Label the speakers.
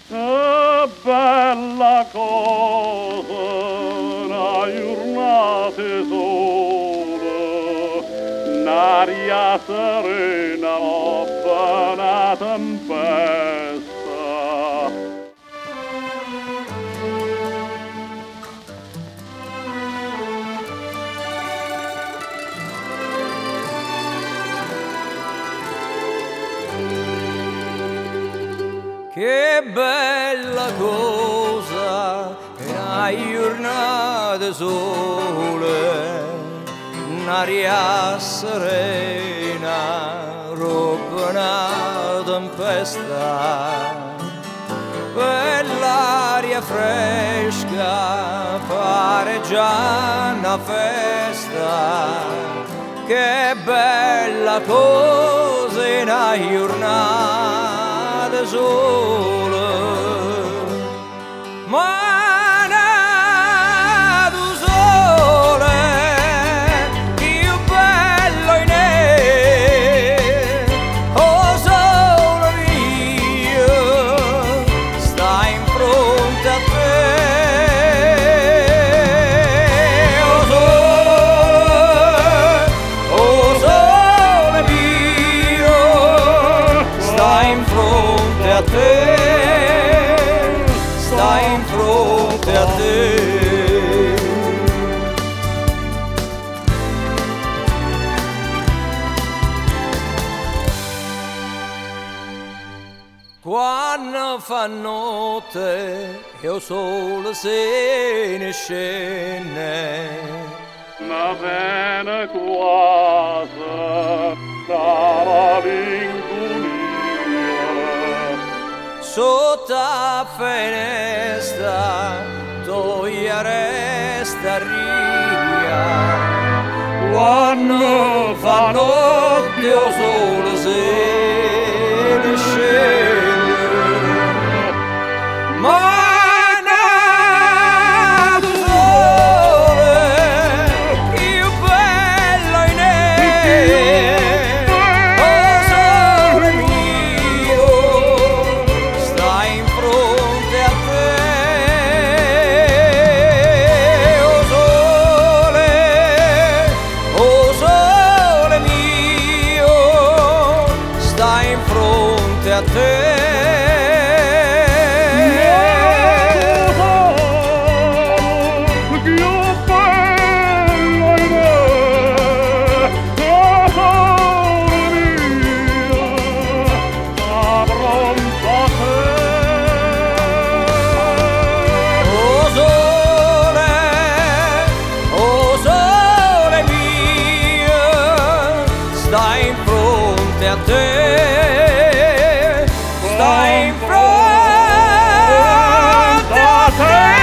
Speaker 1: Che bella cosa, una giornata sola, un'aria serena, una tempesta.
Speaker 2: Che bella cosa, una giornata sole, un'aria serena, roba una tempesta, quell'aria fresca, pare già una festa, che bella cosa, una giornata sola, ma nato sole, più bello in oh sole mio, sta in fronte a te, oh sole mio, sta in fronte a te, sta in fronte a te. Quando fa notte io solo se ne scende,
Speaker 1: Una pena quasi dalla malinconia.
Speaker 2: sotto la finestra toglia resta ria. Quando fa notte io solo se ne scende, ma nato sole, più bello in oh sole mio, sta in fronte a te, oh sole mio, sta in fronte a te. Sta in fronte a te, sta in fronte a te.